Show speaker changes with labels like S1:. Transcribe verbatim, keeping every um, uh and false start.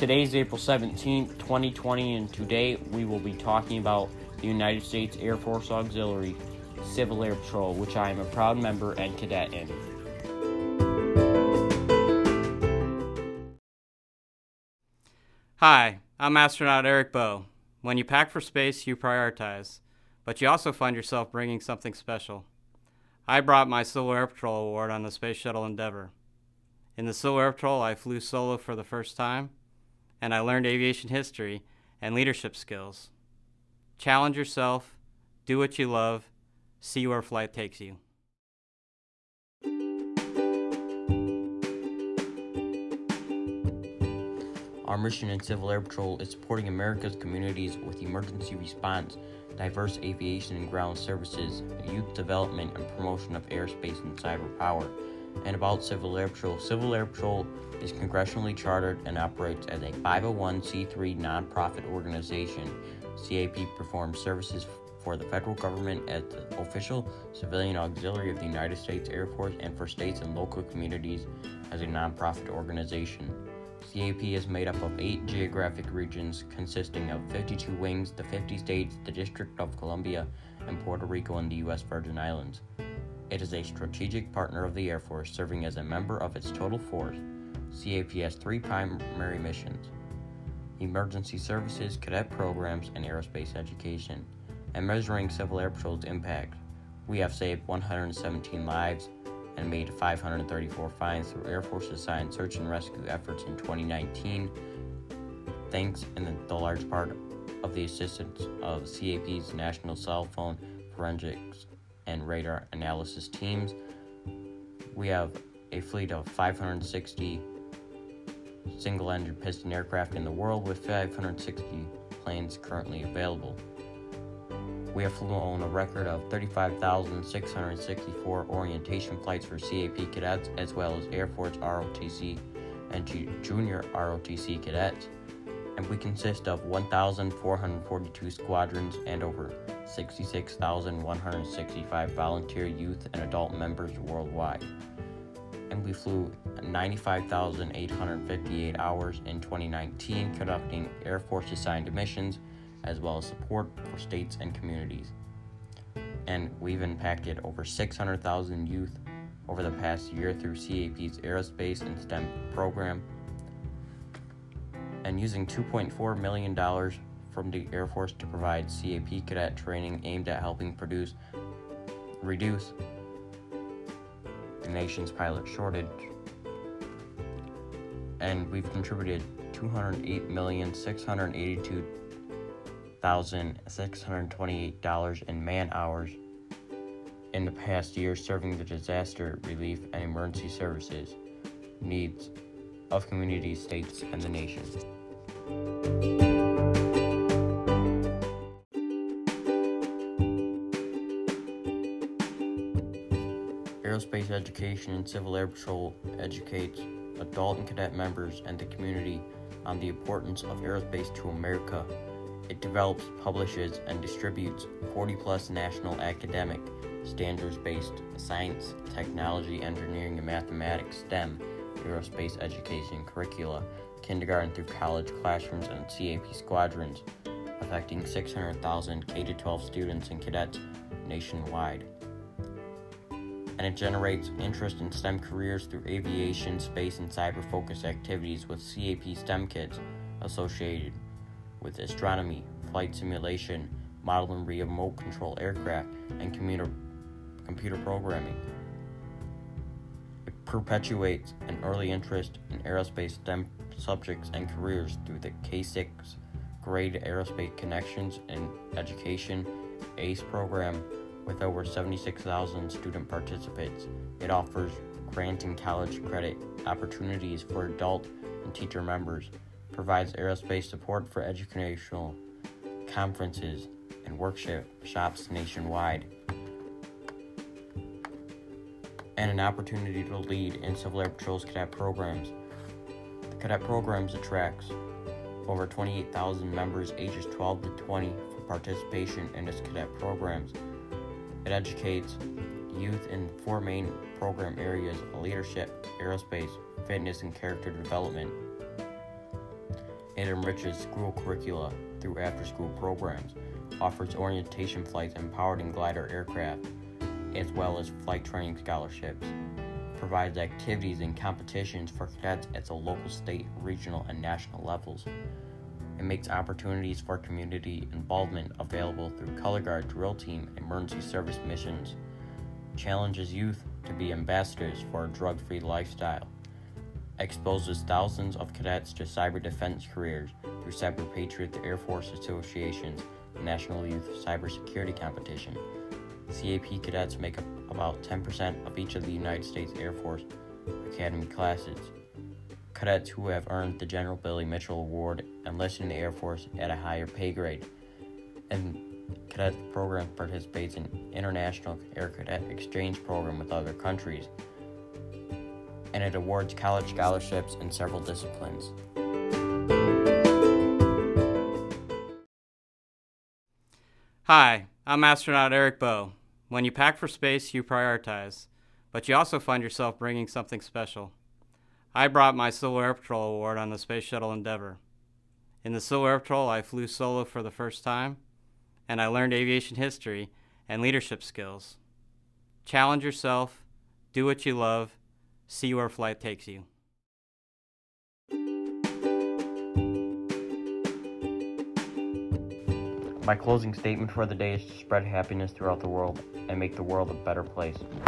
S1: Today is April seventeenth, twenty twenty, and today we will be talking about the United States Air Force Auxiliary Civil Air Patrol, which I am a proud member and cadet in.
S2: Hi, I'm astronaut Eric Bowe. When you pack for space, you prioritize, but you also find yourself bringing something special. I brought my Civil Air Patrol award on the Space Shuttle Endeavour. In the Civil Air Patrol, I flew solo for the first time, and I learned aviation history and leadership skills. Challenge yourself, do what you love, see where flight takes you.
S1: Our mission in Civil Air Patrol is supporting America's communities with emergency response, diverse aviation and ground services, youth development and promotion of airspace and cyber power. And about Civil Air Patrol, Civil Air Patrol is congressionally chartered and operates as a five oh one c three nonprofit organization. C A P performs services for the federal government as the official civilian auxiliary of the United States Air Force and for states and local communities as a nonprofit organization. C A P is made up of eight geographic regions consisting of fifty-two wings, the fifty states, the District of Columbia, and Puerto Rico and the U S Virgin Islands. It is a strategic partner of the Air Force, serving as a member of its total force. C A P has three primary missions: emergency services, cadet programs, and aerospace education. And measuring Civil Air Patrol's impact, we have saved one hundred seventeen lives and made five hundred thirty-four finds through Air Force assigned search and rescue efforts in twenty nineteen, thanks in the large part of the assistance of C A P's National Cell Phone Forensics and Radar Analysis teams. We have a fleet of five hundred sixty single-engine piston aircraft in the world, with five hundred sixty planes currently available. We have flown a record of thirty-five thousand six hundred sixty-four orientation flights for C A P cadets, as well as Air Force R O T C and G- Junior R O T C cadets. And we consist of one thousand four hundred forty-two squadrons and over sixty-six thousand one hundred sixty-five volunteer youth and adult members worldwide. And we flew ninety-five thousand eight hundred fifty-eight hours in twenty nineteen, conducting Air Force assigned missions, as well as support for states and communities. And we've impacted over six hundred thousand youth over the past year through C A P's Aerospace and STEM program, and using two point four million dollars from the Air Force to provide C A P cadet training aimed at helping produce, reduce the nation's pilot shortage. And we've contributed two hundred eight million six hundred eighty-two thousand six hundred twenty-eight dollars in man hours in the past year, serving the disaster relief and emergency services needs of communities, states, and the nation. Aerospace education in Civil Air Patrol educates adult and cadet members and the community on the importance of aerospace to America. It develops, publishes, and distributes forty plus national academic standards-based science, technology, engineering, and mathematics STEM aerospace education curricula, kindergarten through college classrooms and C A P squadrons, affecting six hundred thousand K through twelve students and cadets nationwide. And it generates interest in STEM careers through aviation, space, and cyber-focused activities with C A P STEM kits associated with astronomy, flight simulation, model and remote control aircraft, and computer, computer programming. It perpetuates an early interest in aerospace STEM subjects and careers through the K six grade Aerospace Connections and Education A C E program with over seventy-six thousand student participants. It offers grant and college credit opportunities for adult and teacher members, provides aerospace support for educational conferences and workshops nationwide, and an opportunity to lead in Civil Air Patrol's cadet programs. The cadet programs attracts over twenty-eight thousand members ages twelve to twenty for participation in its cadet programs. It educates youth in four main program areas: leadership, aerospace, fitness, and character development. It enriches school curricula through after-school programs, offers orientation flights and powered and glider aircraft, as well as flight training scholarships, provides activities and competitions for cadets at the local, state, regional, and national levels. It makes opportunities for community involvement available through Color Guard drill team and emergency service missions, challenges youth to be ambassadors for a drug-free lifestyle, exposes thousands of cadets to cyber defense careers through Cyber Patriot, the Air Force Association's National Youth Cybersecurity Competition. C A P cadets make up about ten percent of each of the United States Air Force Academy classes. Cadets who have earned the General Billy Mitchell Award enlist in the Air Force at a higher pay grade, and cadet program participates in international air cadet exchange program with other countries, and it awards college scholarships in several disciplines.
S2: Hi, I'm astronaut Eric Bowe. When you pack for space, you prioritize, but you also find yourself bringing something special. I brought my Solo Air Patrol Award on the Space Shuttle Endeavour. In the Solo Air Patrol, I flew solo for the first time, and I learned aviation history and leadership skills. Challenge yourself, do what you love, see where flight takes you.
S1: My closing statement for the day is to spread happiness throughout the world and make the world a better place.